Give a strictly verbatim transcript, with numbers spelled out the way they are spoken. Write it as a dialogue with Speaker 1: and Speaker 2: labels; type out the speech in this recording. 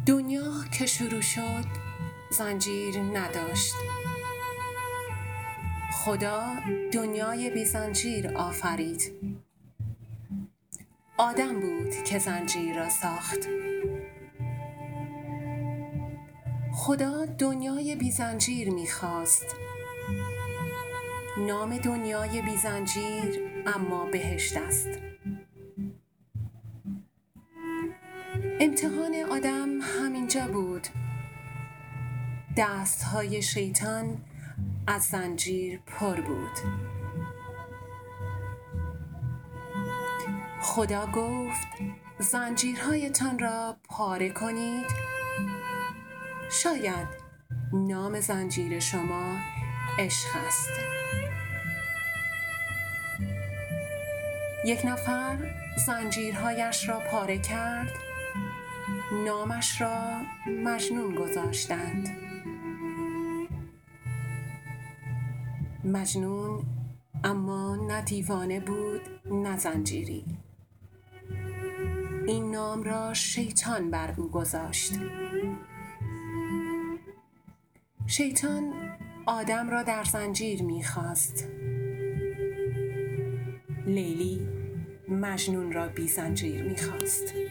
Speaker 1: دنیا که شروع شد زنجیر نداشت. خدا دنیای بی زنجیر آفرید. آدم بود که زنجیر را ساخت. خدا دنیای بی زنجیر می‌خواست. نام دنیای بی زنجیر اما بهشت است. امتحان آدم همینجا بود. دست‌های شیطان از زنجیر پر بود. خدا گفت زنجیرهایتان را پاره کنید. شاید نام زنجیر شما عشق است. یک نفر زنجیرهایش را پاره کرد. نامش را مجنون گذاشتند. مجنون اما نه دیوانه بود نه زنجیری. این نام را شیطان بر او گذاشت. شیطان آدم را در زنجیر می‌خواست. لیلی مجنون را بی زنجیر می‌خواست.